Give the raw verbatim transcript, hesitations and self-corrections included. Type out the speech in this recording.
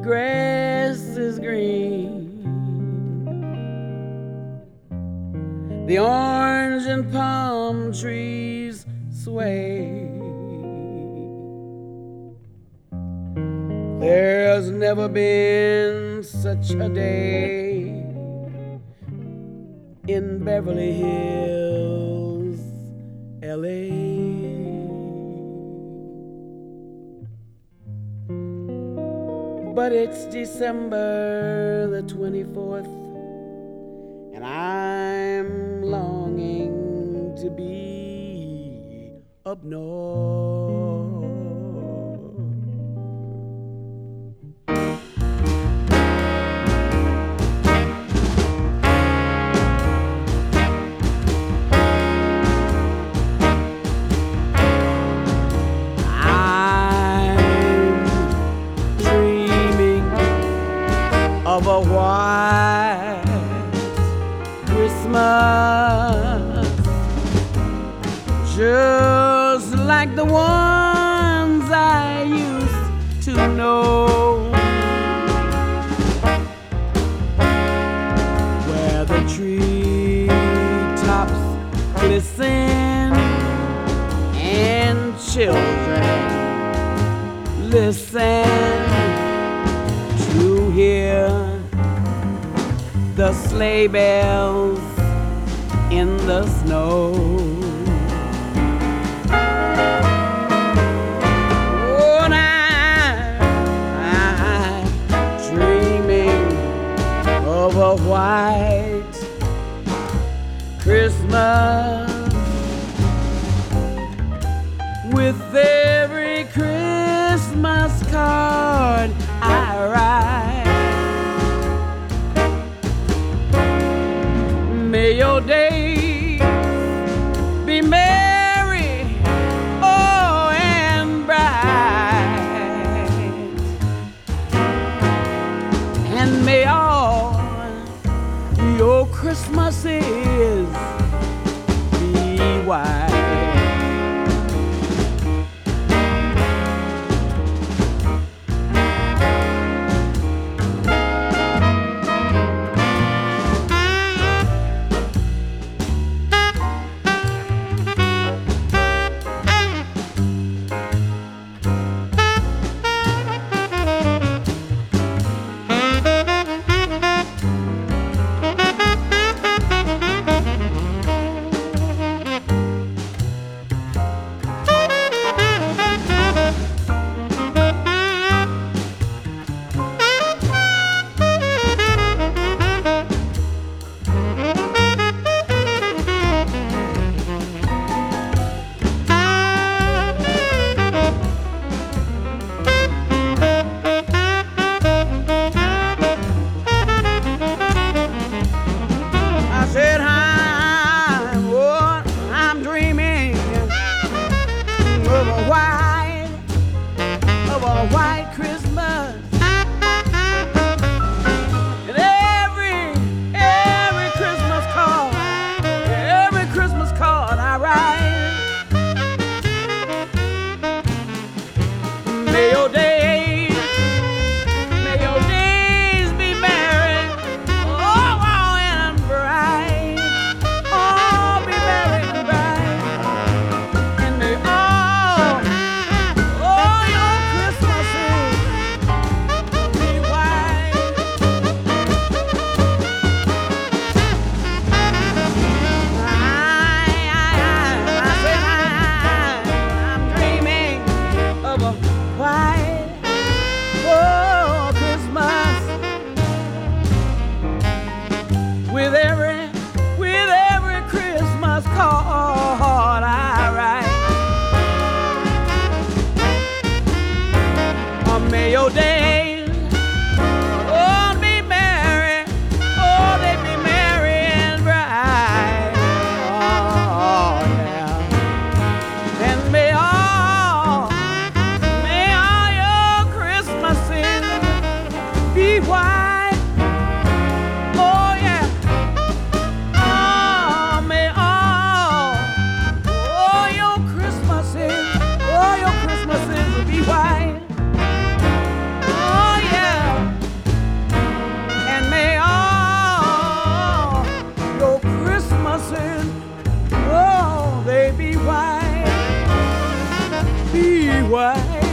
grass is green, the orange and palm trees sway. There's never been such a day in Beverly Hills, L A. But it's December the twenty-fourth, and I'm longing to be up north. Of a white Christmas, just like the ones I used to know, where the tree tops glisten and children listen to hear the sleigh bells in the snow. Oh, and I, I'm dreaming of a white Christmas with every Christmas card I write. May your days be merry, oh, and bright, and may all your Christmases be white. why.